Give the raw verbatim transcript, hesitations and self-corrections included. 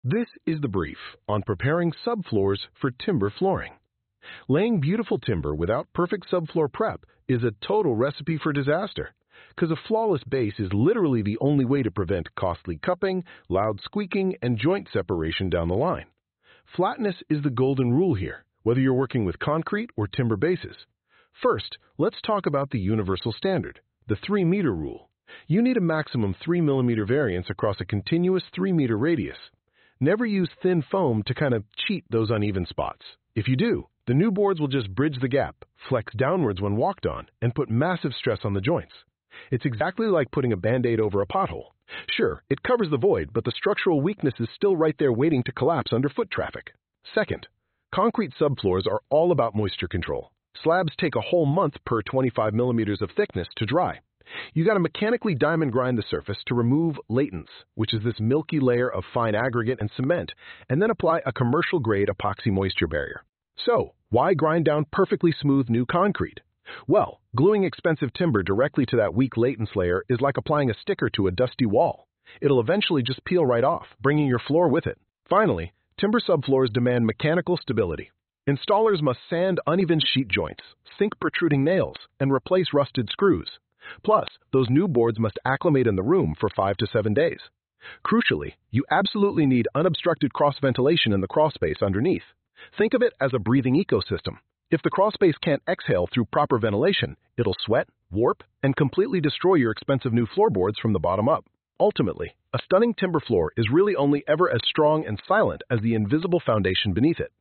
This is the brief on preparing subfloors for timber flooring. Laying beautiful timber without perfect subfloor prep is a total recipe for disaster, because a flawless base is literally the only way to prevent costly cupping, loud squeaking, and joint separation down the line. Flatness is the golden rule here, whether you're working with concrete or timber bases. First, let's talk about the universal standard, the three meter rule. You need a maximum three millimeter variance across a continuous three meter radius. Never use thin foam to kind of cheat those uneven spots. If you do, the new boards will just bridge the gap, flex downwards when walked on, and put massive stress on the joints. It's exactly like putting a Band-Aid over a pothole. Sure, it covers the void, but the structural weakness is still right there waiting to collapse under foot traffic. Second, concrete subfloors are all about moisture control. Slabs take a whole month per twenty-five millimeters of thickness to dry. You got to mechanically diamond grind the surface to remove latents, which is this milky layer of fine aggregate and cement, and then apply a commercial-grade epoxy moisture barrier. So, why grind down perfectly smooth new concrete? Well, gluing expensive timber directly to that weak latence layer is like applying a sticker to a dusty wall. It'll eventually just peel right off, bringing your floor with it. Finally, timber subfloors demand mechanical stability. Installers must sand uneven sheet joints, sink protruding nails, and replace rusted screws. Plus, those new boards must acclimate in the room for five to seven days. Crucially, you absolutely need unobstructed cross-ventilation in the crawlspace underneath. Think of it as a breathing ecosystem. If the crawlspace can't exhale through proper ventilation, it'll sweat, warp, and completely destroy your expensive new floorboards from the bottom up. Ultimately, a stunning timber floor is really only ever as strong and silent as the invisible foundation beneath it.